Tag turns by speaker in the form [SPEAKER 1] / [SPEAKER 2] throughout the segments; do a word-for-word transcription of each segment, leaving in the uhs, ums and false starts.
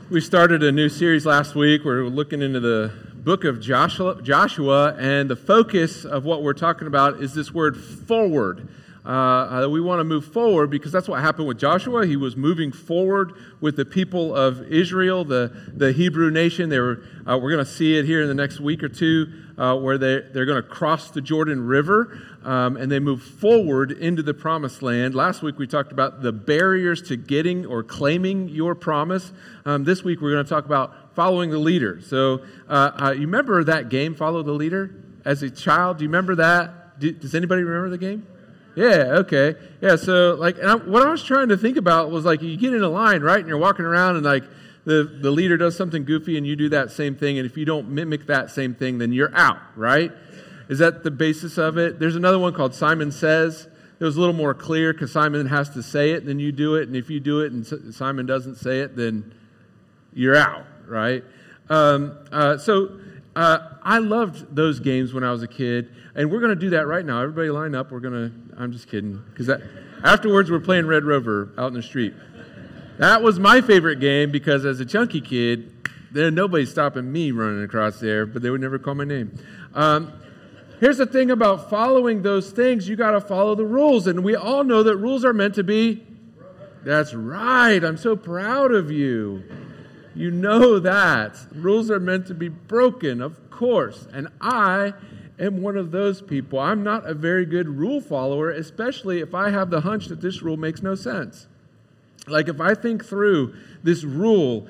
[SPEAKER 1] We started a new series last week. We're looking into the book of Joshua, Joshua, and the focus of what we're talking about is this word forward. Uh, uh, we want to move forward because that's what happened with Joshua. He was moving forward with the people of Israel, the, the Hebrew nation. They were, uh, we're going to see it here in the next week or two uh, where they, they're going to cross the Jordan River um, and they move forward into the promised land. Last week we talked about the barriers to getting or claiming your promise. Um, this week we're going to talk about following the leader. So uh, uh, you remember that game, Follow the Leader? As a child, do you remember that? Do, does anybody remember the game? Yeah, okay. Yeah, so like and I, what I was trying to think about was like you get in a line, right? And you're walking around and like the, the leader does something goofy and you do that same thing. And if you don't mimic that same thing, then you're out, right? Is that the basis of it? There's another one called Simon Says. It was a little more clear because Simon has to say it and then you do it. And if you do it and Simon doesn't say it, then you're out, right? Um, uh, so uh, I loved those games when I was a kid. And we're going to do that right now. Everybody line up. We're going to, I'm just kidding. Because afterwards, we're playing Red Rover out in the street. That was my favorite game because as a chunky kid, there nobody's stopping me running across there, but they would never call my name. Um, here's the thing about following those things. You got to follow the rules. And we all know that rules are meant to be. That's right. I'm so proud of you. You know that. Rules are meant to be broken, of course. And I am one of those people. I'm not a very good rule follower, especially if I have the hunch that this rule makes no sense. Like if I think through this rule,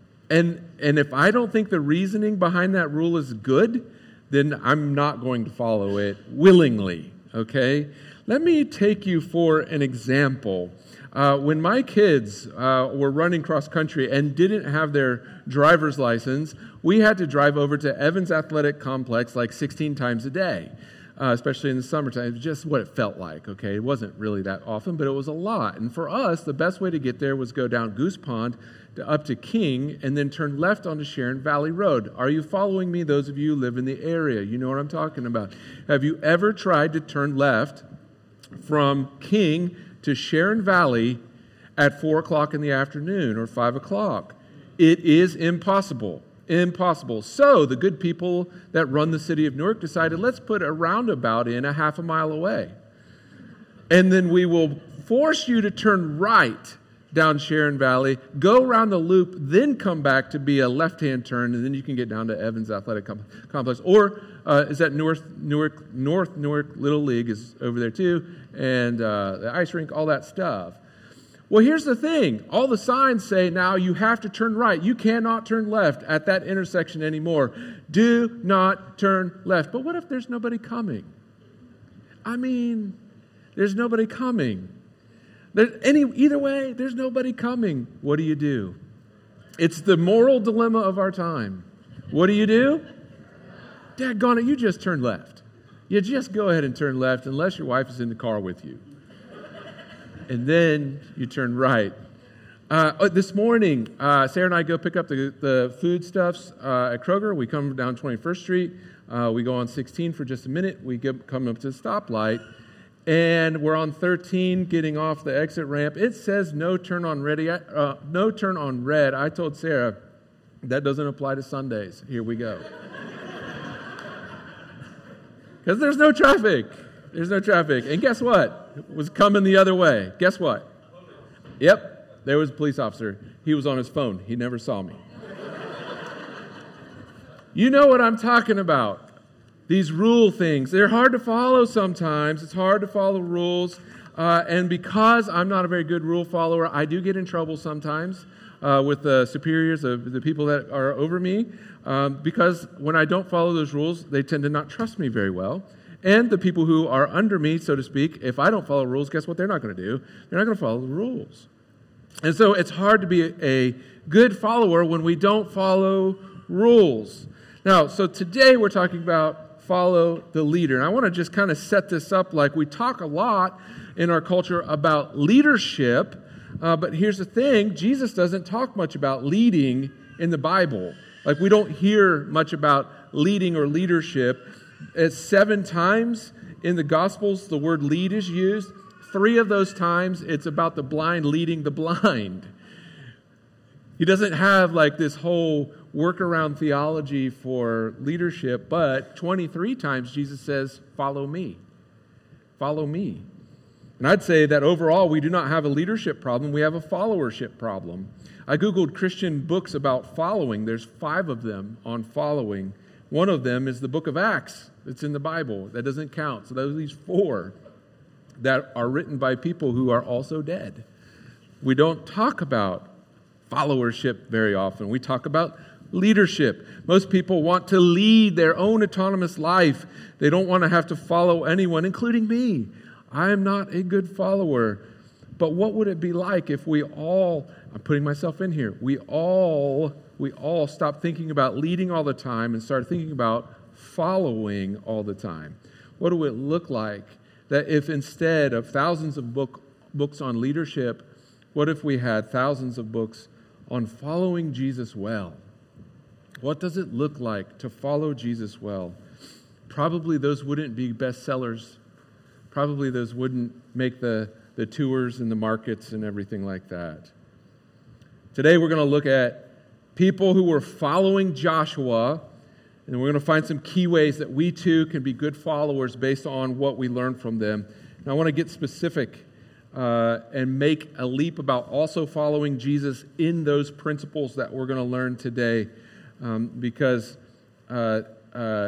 [SPEAKER 1] and and if I don't think the reasoning behind that rule is good, then I'm not going to follow it willingly, okay? Let me take you for an example. Uh, when my kids uh, were running cross country and didn't have their driver's license, we had to drive over to Evans Athletic Complex like sixteen times a day, uh, especially in the summertime. It was just what it felt like, okay? It wasn't really that often, but it was a lot. And for us, the best way to get there was go down Goose Pond to, up to King and then turn left onto Sharon Valley Road. Are you following me, those of you who live in the area? You know what I'm talking about. Have you ever tried to turn left from King to Sharon Valley at four o'clock in the afternoon or five o'clock? It is impossible. Impossible. So the good people that run the city of Newark decided, let's put a roundabout in a half a mile away. And then we will force you to turn right down Sharon Valley, go around the loop, then come back to be a left-hand turn, and then you can get down to Evans Athletic Complex. Or uh, is that North Newark, North Newark Little League is over there too, and uh, the ice rink, all that stuff. Well, here's the thing. All the signs say now you have to turn right. You cannot turn left at that intersection anymore. Do not turn left. But what if there's nobody coming? I mean, there's nobody coming. There's any, either way, there's nobody coming. What do you do? It's the moral dilemma of our time. What do you do? Daggone it, you just turn left. You just go ahead and turn left unless your wife is in the car with you. And then you turn right. Uh, this morning, uh, Sarah and I go pick up the, the foodstuffs uh, at Kroger. We come down twenty-first Street. Uh, we go on sixteen for just a minute. We get, come up to the stoplight. And we're on thirteen, getting off the exit ramp. It says no turn on red. Uh, no turn on red. I told Sarah, that doesn't apply to Sundays. Here we go. Because there's no traffic. There's no traffic. And guess what? It was coming the other way. Guess what? Yep. There was a police officer. He was on his phone. He never saw me. You know what I'm talking about. These rule things. They're hard to follow sometimes. It's hard to follow rules. Uh, and because I'm not a very good rule follower, I do get in trouble sometimes uh, with the superiors of the people that are over me. Um, because when I don't follow those rules, they tend to not trust me very well. And the people who are under me, so to speak, if I don't follow rules, guess what they're not going to do? They're not going to follow the rules. And so it's hard to be a, a good follower when we don't follow rules. Now, so today we're talking about follow the leader. And I want to just kind of set this up like we talk a lot in our culture about leadership, uh, but here's the thing, Jesus doesn't talk much about leading in the Bible. Like we don't hear much about leading or leadership. It's seven times in the Gospels the word lead is used. Three of those times it's about the blind leading the blind. He doesn't have like this whole workaround theology for leadership, but twenty-three times Jesus says, follow me. Follow me. And I'd say that overall we do not have a leadership problem, we have a followership problem. I Googled Christian books about following. There's five of them on following. One of them is the book of Acts. It's in the Bible. That doesn't count. So those are these four that are written by people who are also dead. We don't talk about followership very often. We talk about leadership. Most people want to lead their own autonomous life. They don't want to have to follow anyone, including me. I am not a good follower. But what would it be like if we all, I'm putting myself in here, we all, we all stopped thinking about leading all the time and started thinking about following all the time? What would it look like that if instead of thousands of book, books on leadership, what if we had thousands of books on following Jesus well? What does it look like to follow Jesus well? Probably those wouldn't be bestsellers. Probably those wouldn't make the, the tours and the markets and everything like that. Today we're going to look at people who were following Joshua, and we're going to find some key ways that we too can be good followers based on what we learn from them. And I want to get specific uh, and make a leap about also following Jesus in those principles that we're going to learn today. Um, because uh, uh,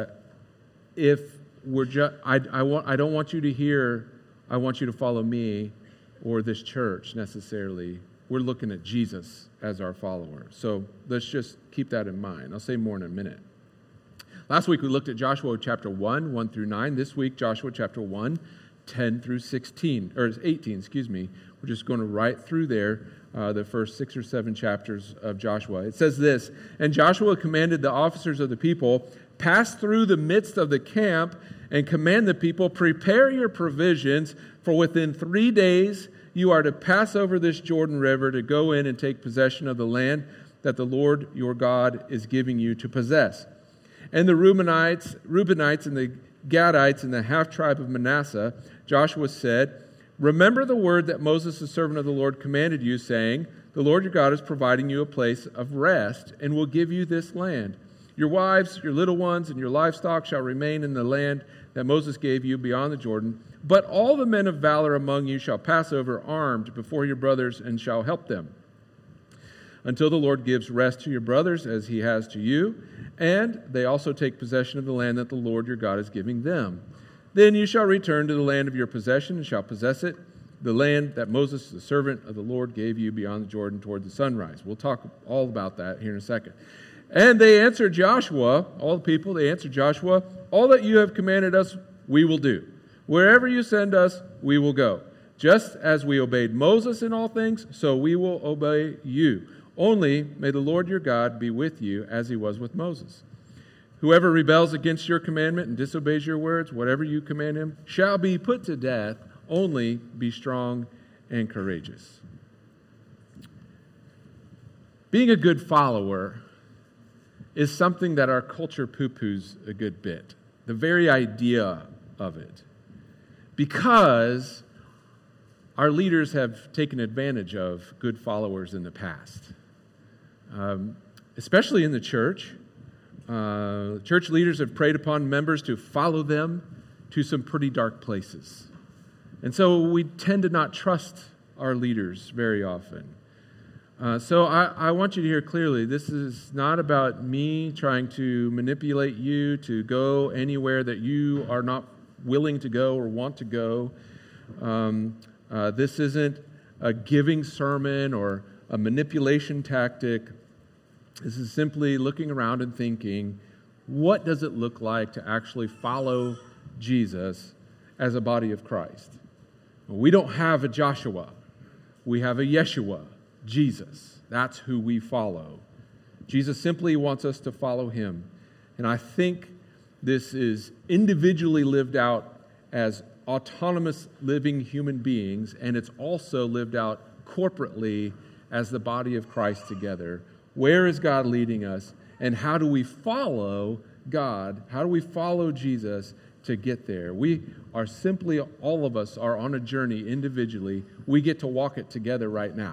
[SPEAKER 1] if we're just, I, I want, I don't want you to hear, I want you to follow me or this church necessarily. We're looking at Jesus as our follower. So let's just keep that in mind. I'll say more in a minute. Last week we looked at Joshua chapter one, one through nine. This week, Joshua chapter one, ten through sixteen, or eighteen, excuse me. We're just going to write through there uh, the first six or seven chapters of Joshua. It says this, "And Joshua commanded the officers of the people, pass through the midst of the camp and command the people, prepare your provisions, for within three days you are to pass over this Jordan River to go in and take possession of the land that the Lord your God is giving you to possess. And the Reubenites, Reubenites and the Gadites and the half-tribe of Manasseh, Joshua said, remember the word that Moses, the servant of the Lord, commanded you, saying, the Lord your God is providing you a place of rest and will give you this land. Your wives, your little ones, and your livestock shall remain in the land that Moses gave you beyond the Jordan. But all the men of valor among you shall pass over armed before your brothers and shall help them, until the Lord gives rest to your brothers as he has to you, and they also take possession of the land that the Lord your God is giving them. Then you shall return to the land of your possession and shall possess it, the land that Moses, the servant of the Lord, gave you beyond the Jordan toward the sunrise." We'll talk all about that here in a second. "And they answered Joshua," all the people, they answered Joshua, "all that you have commanded us, we will do. Wherever you send us, we will go. Just as we obeyed Moses in all things, so we will obey you. Only may the Lord your God be with you as he was with Moses. Whoever rebels against your commandment and disobeys your words, whatever you command him, shall be put to death. Only be strong and courageous." Being a good follower is something that our culture poo-poos a good bit. The very idea of it. Because our leaders have taken advantage of good followers in the past. Um, especially in the church. Uh, church leaders have preyed upon members to follow them to some pretty dark places. And so we tend to not trust our leaders very often. Uh, so I, I want you to hear clearly, this is not about me trying to manipulate you to go anywhere that you are not willing to go or want to go. Um, uh, this isn't a giving sermon or a manipulation tactic. This is simply looking around and thinking, what does it look like to actually follow Jesus as a body of Christ? We don't have a Joshua. We have a Yeshua, Jesus. That's who we follow. Jesus simply wants us to follow him. And I think this is individually lived out as autonomous living human beings, and it's also lived out corporately as the body of Christ together. Where is God leading us, and how do we follow God? How do we follow Jesus to get there? We are simply, all of us are on a journey individually. We get to walk it together right now.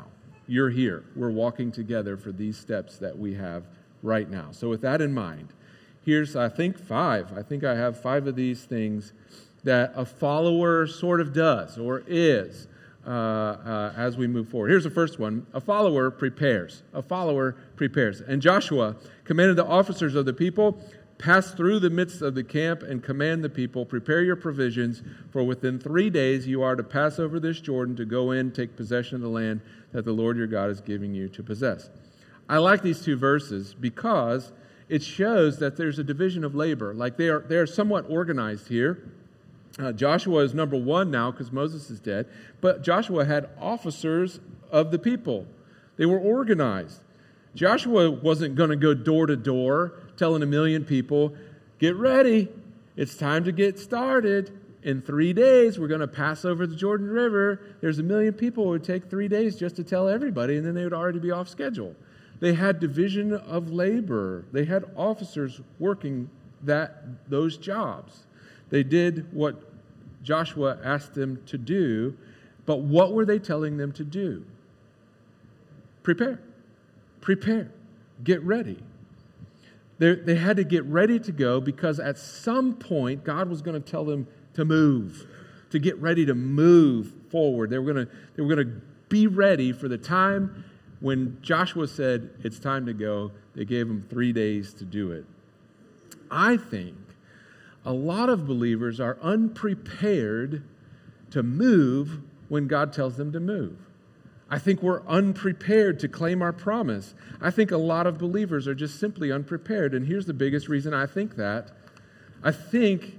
[SPEAKER 1] You're here. We're walking together for these steps that we have right now. So with that in mind, here's, I think, five. I think I have five of these things that a follower sort of does or is uh, uh, as we move forward. Here's the first one. A follower prepares. A follower prepares. And Joshua commanded the officers of the people, pass through the midst of the camp and command the people, prepare your provisions, for within three days you are to pass over this Jordan to go in, take possession of the land that the Lord your God is giving you to possess. I like these two verses because it shows that there's a division of labor. Like they are, they are somewhat organized here. Uh, Joshua is number one now because Moses is dead. But Joshua had officers of the people. They were organized. Joshua wasn't going to go door to door telling a million people, get ready. It's time to get started. In three days, we're going to pass over the Jordan River. There's a million people. It would take three days just to tell everybody, and then they would already be off schedule. They had division of labor. They had officers working that those jobs. They did what Joshua asked them to do, but what were they telling them to do? Prepare. Prepare. Get ready. They they had to get ready to go because at some point God was going to tell them to move, to get ready to move forward. They were going to they were going to be ready for the time when Joshua said it's time to go. They gave them three days to do it. I think a lot of believers are unprepared to move when God tells them to move. I think we're unprepared to claim our promise. I think a lot of believers are just simply unprepared. And here's the biggest reason I think that. I think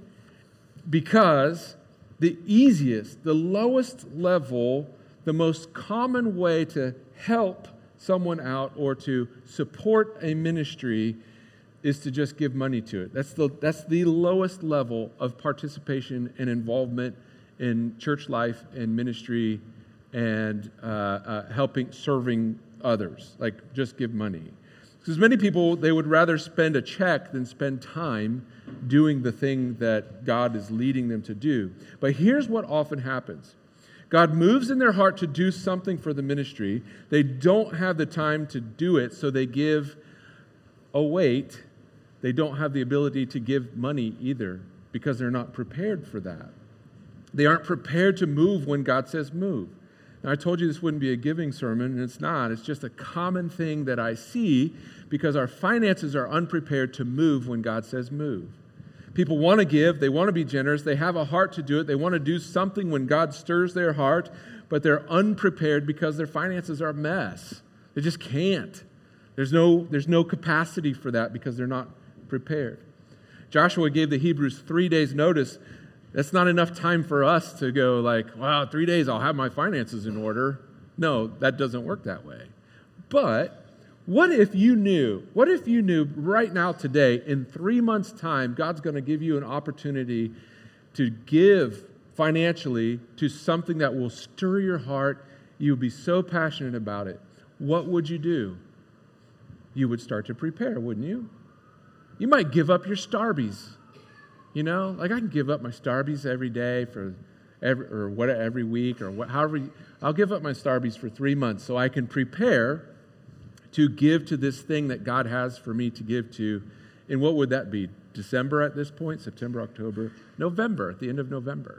[SPEAKER 1] because the easiest, the lowest level, the most common way to help someone out or to support a ministry is to just give money to it. That's the that's the lowest level of participation and involvement in church life and ministry and uh, uh, helping, serving others. Like, just give money. Because many people, they would rather spend a check than spend time doing the thing that God is leading them to do. But here's what often happens. God moves in their heart to do something for the ministry. They don't have the time to do it, so they give a wait. They don't have the ability to give money either because they're not prepared for that. They aren't prepared to move when God says move. Now, I told you this wouldn't be a giving sermon, and it's not. It's just a common thing that I see because our finances are unprepared to move when God says move. People want to give. They want to be generous. They have a heart to do it. They want to do something when God stirs their heart, but they're unprepared because their finances are a mess. They just can't. There's no, there's no capacity for that because they're not prepared. Joshua gave the Hebrews three days' notice. That's not enough time for us to go like, wow, three days, I'll have my finances in order. No, that doesn't work that way. But what if you knew, what if you knew right now today, in three months' time, God's going to give you an opportunity to give financially to something that will stir your heart. You'll be so passionate about it. What would you do? You would start to prepare, wouldn't you? You might give up your Starbies. You know, like I can give up my Starbies every day for every or what every week or what, however. I'll give up my Starbies for three months so I can prepare to give to this thing that God has for me to give to. And what would that be? December at this point? September, October, November, at the end of November.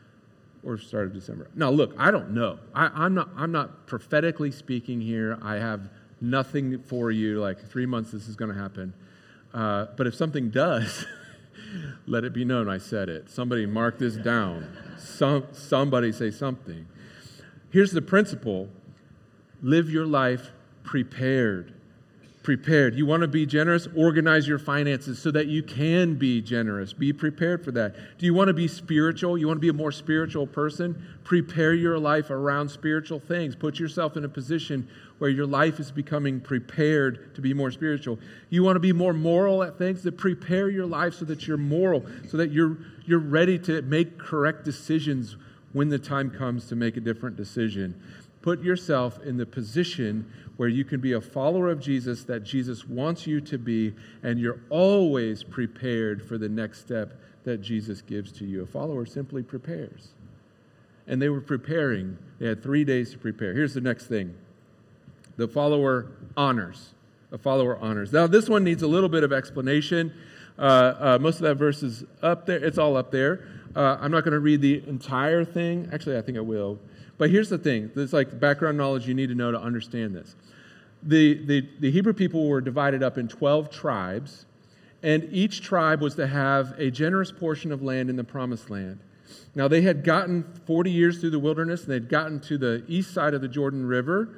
[SPEAKER 1] Or start of December. Now, look, I don't know. I, I'm not I'm not prophetically speaking here. I have nothing for you, like three months this is going to happen. Uh, but if something does, let it be known I said it. Somebody mark this down. Some Somebody say something. Here's the principle. Live your life prepared. Prepared. You want to be generous? Organize your finances so that you can be generous. Be prepared for that. Do you want to be spiritual? You want to be a more spiritual person? Prepare your life around spiritual things. Put yourself in a position where your life is becoming prepared to be more spiritual. You want to be more moral at things? Then prepare your life so that you're moral, so that you're you're ready to make correct decisions when the time comes to make a different decision. Put yourself in the position where you can be a follower of Jesus that Jesus wants you to be, and you're always prepared for the next step that Jesus gives to you. A follower simply prepares. And they were preparing. They had three days to prepare. Here's the next thing. The follower honors. A follower honors. Now, this one needs a little bit of explanation. Uh, uh, most of that verse is up there. It's all up there. Uh, I'm not going to read the entire thing. Actually, I think I will. But here's the thing. It's like background knowledge you need to know to understand this. The, the, the Hebrew people were divided up in twelve tribes, and each tribe was to have a generous portion of land in the promised land. Now, they had gotten forty years through the wilderness, and they'd gotten to the east side of the Jordan River,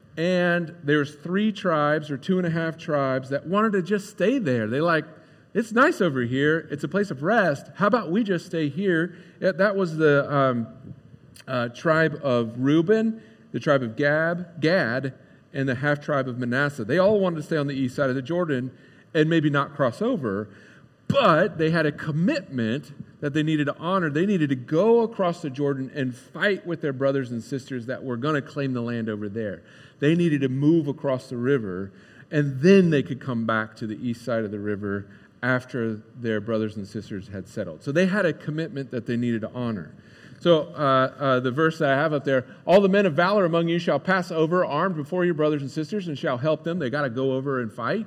[SPEAKER 1] and there's three tribes or two and a half tribes that wanted to just stay there. They like, it's nice over here. It's a place of rest. How about we just stay here? That was the um, uh, tribe of Reuben, the tribe of Gab, Gad, and the half-tribe of Manasseh. They all wanted to stay on the east side of the Jordan and maybe not cross over, but they had a commitment that they needed to honor. They needed to go across the Jordan and fight with their brothers and sisters that were going to claim the land over there. They needed to move across the river, and then they could come back to the east side of the river after their brothers and sisters had settled. So they had a commitment that they needed to honor. So uh, uh, the verse that I have up there, all the men of valor among you shall pass over armed before your brothers and sisters and shall help them. They got to go over and fight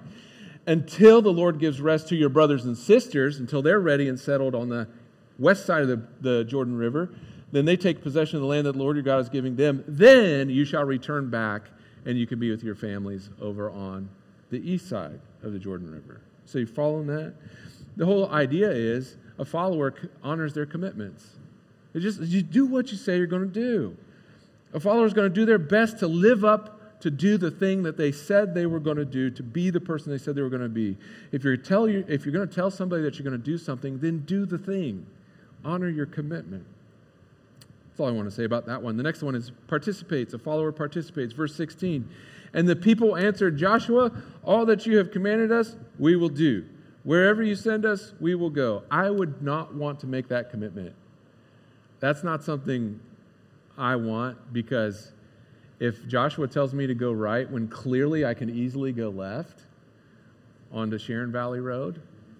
[SPEAKER 1] until the Lord gives rest to your brothers and sisters, until they're ready and settled on the west side of the, the Jordan River. Then they take possession of the land that the Lord your God is giving them. Then you shall return back and you can be with your families over on the east side of the Jordan River. So you following that? The whole idea is a follower honors their commitments. They just you do what you say you're going to do. A follower is going to do their best to live up to do the thing that they said they were going to do, to be the person they said they were going to be. If you're tell you if you're going to tell somebody that you're going to do something, then do the thing. Honor your commitment. That's all I want to say about that one. The next one is participates. A follower participates. Verse sixteen. And the people answered, Joshua, all that you have commanded us, we will do. Wherever you send us, we will go. I would not want to make that commitment. That's not something I want, because if Joshua tells me to go right when clearly I can easily go left onto Sharon Valley Road,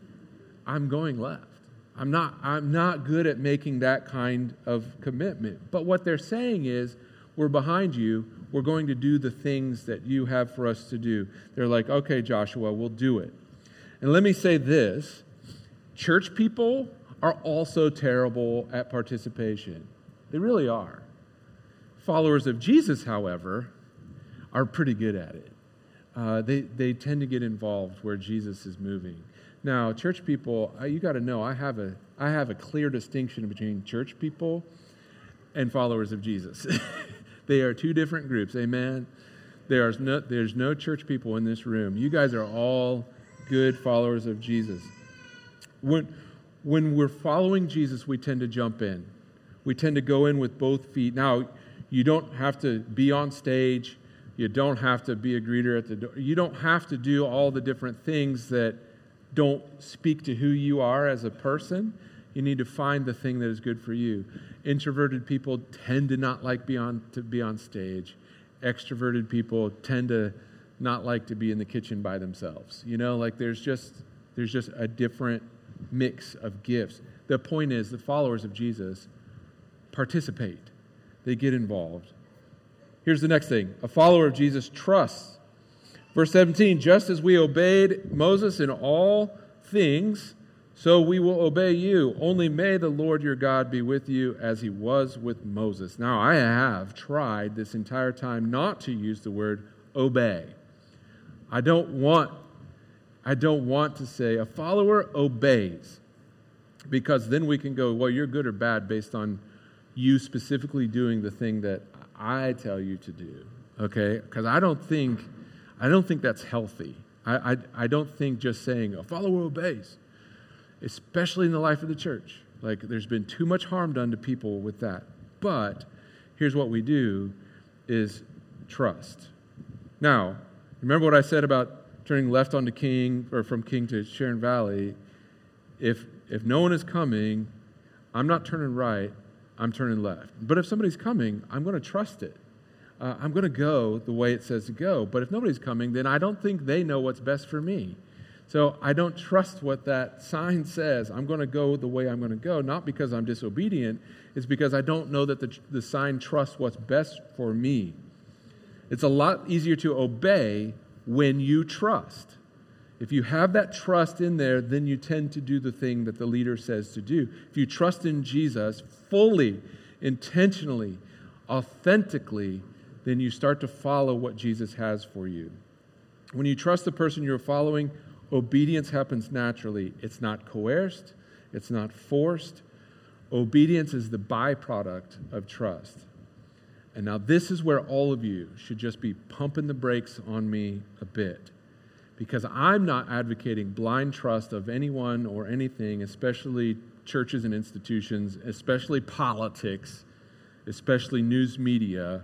[SPEAKER 1] I'm going left. I'm not, I'm not good at making that kind of commitment. But what they're saying is, we're behind you. We're going to do the things that you have for us to do. They're like, okay, Joshua, we'll do it. And let me say this. Church people are also terrible at participation. They really are. Followers of Jesus, however, are pretty good at it. Uh, they, they tend to get involved where Jesus is moving. Now, church people, uh, you got to know, I have a I have a clear distinction between church people and followers of Jesus. They are two different groups, amen? There is no, there's no church people in this room. You guys are all good followers of Jesus. When, when we're following Jesus, we tend to jump in. We tend to go in with both feet. Now, you don't have to be on stage. You don't have to be a greeter at the door. You don't have to do all the different things that don't speak to who you are as a person. You need to find the thing that is good for you. Introverted people tend to not like be on, to be on stage. Extroverted people tend to not like to be in the kitchen by themselves. You know, like there's just there's just a different mix of gifts. The point is, the followers of Jesus participate. They get involved. Here's the next thing. A follower of Jesus trusts. Verse seventeen, just as we obeyed Moses in all things, so we will obey you. Only may the Lord your God be with you as he was with Moses. Now, I have tried this entire time not to use the word obey. I don't want, I don't want to say a follower obeys, because then we can go, well, you're good or bad based on you specifically doing the thing that I tell you to do. Okay? Because I don't think, I don't think that's healthy. I, I, I don't think just saying a follower obeys, especially in the life of the church. Like, there's been too much harm done to people with that. But here's what we do is trust. Now, remember what I said about turning left onto King, or from King to Sharon Valley? If if no one is coming, I'm not turning right, I'm turning left. But if somebody's coming, I'm going to trust it. Uh, I'm going to go the way it says to go. But if nobody's coming, then I don't think they know what's best for me. So I don't trust what that sign says. I'm going to go the way I'm going to go, not because I'm disobedient. It's because I don't know that the, the sign trusts what's best for me. It's a lot easier to obey when you trust. If you have that trust in there, then you tend to do the thing that the leader says to do. If you trust in Jesus fully, intentionally, authentically, then you start to follow what Jesus has for you. When you trust the person you're following, obedience happens naturally. It's not coerced. It's not forced. Obedience is the byproduct of trust. And now this is where all of you should just be pumping the brakes on me a bit. Because I'm not advocating blind trust of anyone or anything, especially churches and institutions, especially politics, especially news media.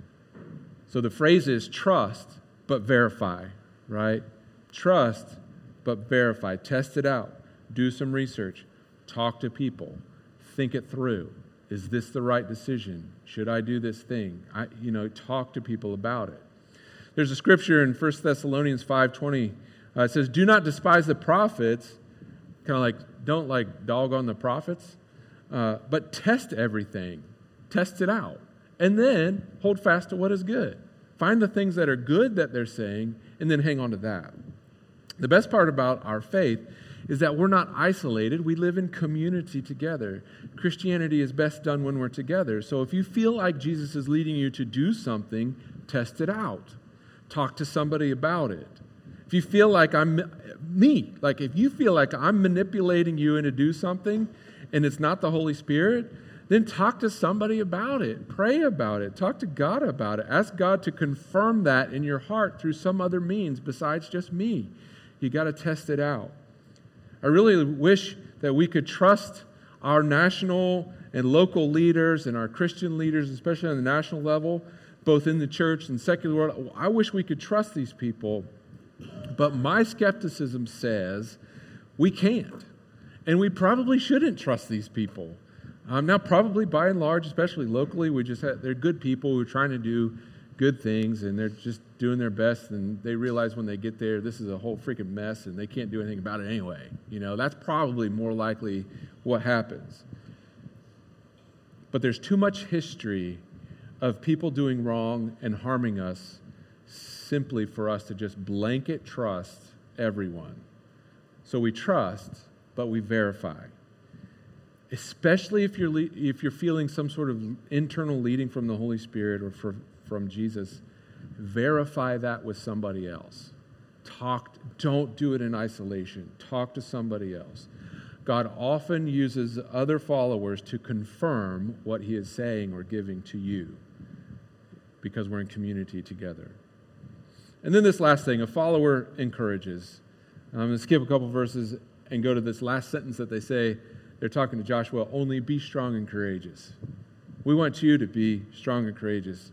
[SPEAKER 1] So the phrase is trust, but verify, right? Trust, but verify. Test it out. Do some research. Talk to people. Think it through. Is this the right decision? Should I do this thing? I, you know, talk to people about it. There's a scripture in First Thessalonians five twenty. Uh, it says, do not despise the prophets. Kind of like, don't like dog on the prophets. Uh, but test everything. Test it out. And then hold fast to what is good. Find the things that are good that they're saying, and then hang on to that. The best part about our faith is that we're not isolated. We live in community together. Christianity is best done when we're together. So if you feel like Jesus is leading you to do something, test it out. Talk to somebody about it. If you feel like I'm, me, like if you feel like I'm manipulating you into do something and it's not the Holy Spirit, then talk to somebody about it. Pray about it. Talk to God about it. Ask God to confirm that in your heart through some other means besides just me. You got to test it out. I really wish that we could trust our national and local leaders and our Christian leaders, especially on the national level, both in the church and secular world. I wish we could trust these people, but my skepticism says we can't. And we probably shouldn't trust these people. Um, now, probably by and large, especially locally, we just have, they're good people who are trying to do good things, and they're just doing their best, and they realize when they get there, this is a whole freaking mess, and they can't do anything about it anyway. You know, that's probably more likely what happens. But there's too much history of people doing wrong and harming us simply for us to just blanket trust everyone. So we trust, but we verify. Especially if you're le- if you're feeling some sort of internal leading from the Holy Spirit or for, from Jesus, verify that with somebody else. Talk. Don't do it in isolation. Talk to somebody else. God often uses other followers to confirm what He is saying or giving to you because we're in community together. And then this last thing, a follower encourages. I'm going to skip a couple verses and go to this last sentence that they say. They're talking to Joshua, only be strong and courageous. We want you to be strong and courageous.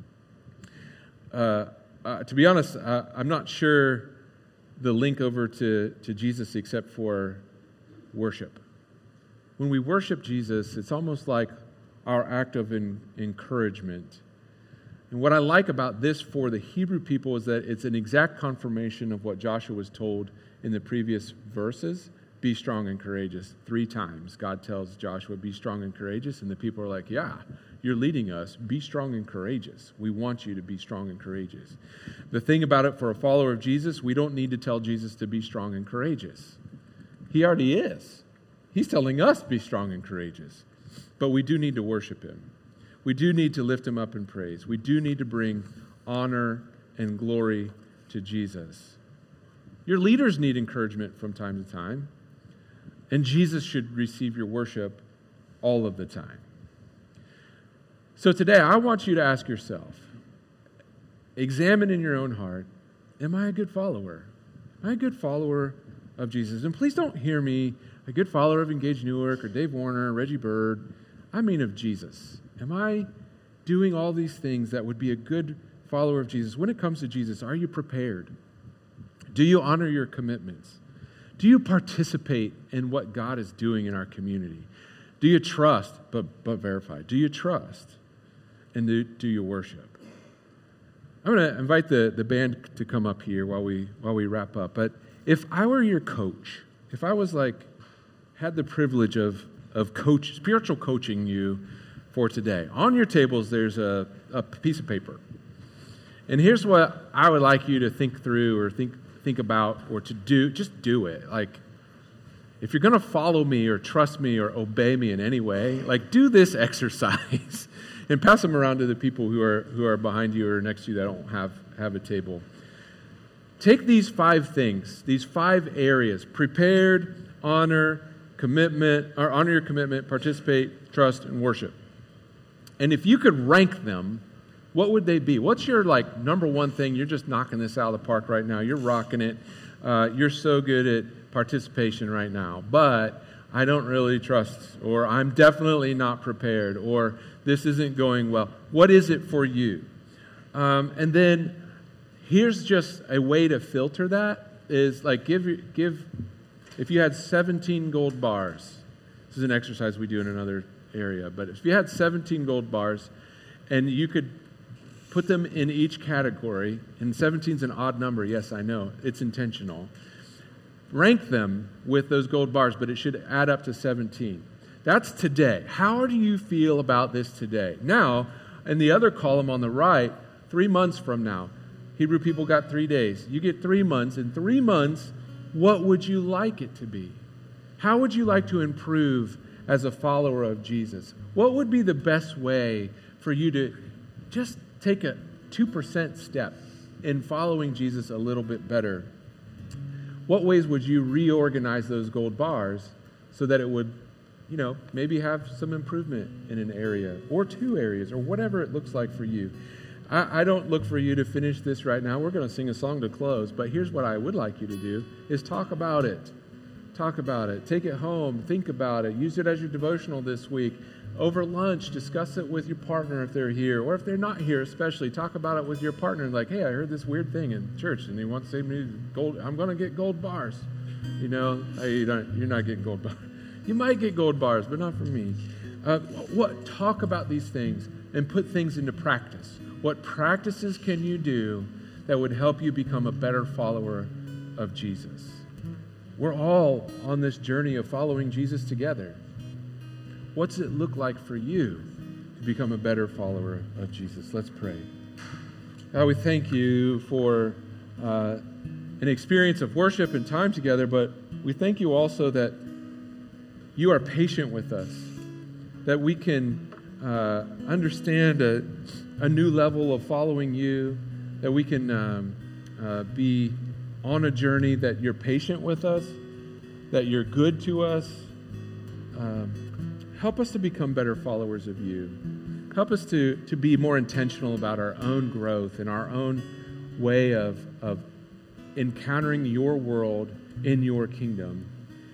[SPEAKER 1] Uh, uh, to be honest, uh, I'm not sure the link over to, to Jesus except for worship. When we worship Jesus, it's almost like our act of in, encouragement. And what I like about this for the Hebrew people is that it's an exact confirmation of what Joshua was told in the previous verses. Be strong and courageous. Three times God tells Joshua, be strong and courageous. And the people are like, yeah, you're leading us. Be strong and courageous. We want you to be strong and courageous. The thing about it for a follower of Jesus, we don't need to tell Jesus to be strong and courageous. He already is. He's telling us be strong and courageous. But we do need to worship Him. We do need to lift Him up in praise. We do need to bring honor and glory to Jesus. Your leaders need encouragement from time to time. And Jesus should receive your worship all of the time. So today, I want you to ask yourself, examine in your own heart, am I a good follower? Am I a good follower of Jesus? And please don't hear me, a good follower of Engage Newark or Dave Warner, or Reggie Bird. I mean of Jesus. Am I doing all these things that would be a good follower of Jesus? When it comes to Jesus, are you prepared? Do you honor your commitments? Do you participate in what God is doing in our community? Do you trust, but, but verify? Do you trust? And do, do you worship? I'm going to invite the, the band to come up here while we while we wrap up. But if I were your coach, if I was like, had the privilege of, of coach, spiritual coaching you for today, on your tables there's a, a piece of paper. And here's what I would like you to think through or think think about or to do. Just do it. Like, if you're going to follow me or trust me or obey me in any way, like, do this exercise and pass them around to the people who are who are behind you or next to you that don't have, have a table. Take these five things, these five areas: prepared, honor, commitment, or honor your commitment, participate, trust, and worship. And if you could rank them, what would they be? What's your, like, number one thing? You're just knocking this out of the park right now. You're rocking it. Uh, you're so good at participation right now. But I don't really trust, or I'm definitely not prepared, or this isn't going well. What is it for you? Um, and then here's just a way to filter that is, like, give give if you had seventeen gold bars. This is an exercise we do in another area. But if you had seventeen gold bars and you could put them in each category, and seventeen is an odd number, yes, I know, it's intentional. Rank them with those gold bars, but it should add up to seventeen. That's today. How do you feel about this today? Now, in the other column on the right, three months from now, Hebrew people got three days. You get three months. In three months, what would you like it to be? How would you like to improve as a follower of Jesus? What would be the best way for you to just take a two percent step in following Jesus a little bit better? What ways would you reorganize those gold bars so that it would, you know, maybe have some improvement in an area or two areas or whatever it looks like for you? I, I don't look for you to finish this right now. We're going to sing a song to close, but here's what I would like you to do is talk about it. Talk about it. Take it home. Think about it. Use it as your devotional this week. Over lunch, discuss it with your partner if they're here, or if they're not here especially, talk about it with your partner. Like, hey, I heard this weird thing in church, and he wants to say me gold. I'm going to get gold bars. You know, hey, you don't, you're not getting gold bars. You might get gold bars, but not from me. Uh, what? Talk about these things and put things into practice. What practices can you do that would help you become a better follower of Jesus? We're all on this journey of following Jesus together. What's it look like for you to become a better follower of Jesus? Let's pray. God, we thank you for uh, an experience of worship and time together, but we thank you also that you are patient with us, that we can uh, understand a, a new level of following you, that we can um, uh, be on a journey, that you're patient with us, that you're good to us. Um, help us to become better followers of you. Help us to, to be more intentional about our own growth and our own way of, of encountering your world in your kingdom.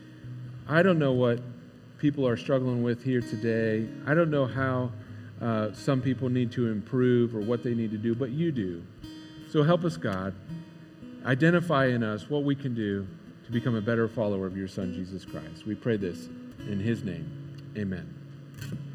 [SPEAKER 1] I don't know what people are struggling with here today. I don't know how uh, some people need to improve or what they need to do, but you do. So help us, God. Identify in us what we can do to become a better follower of your Son, Jesus Christ. We pray this in his name. Amen.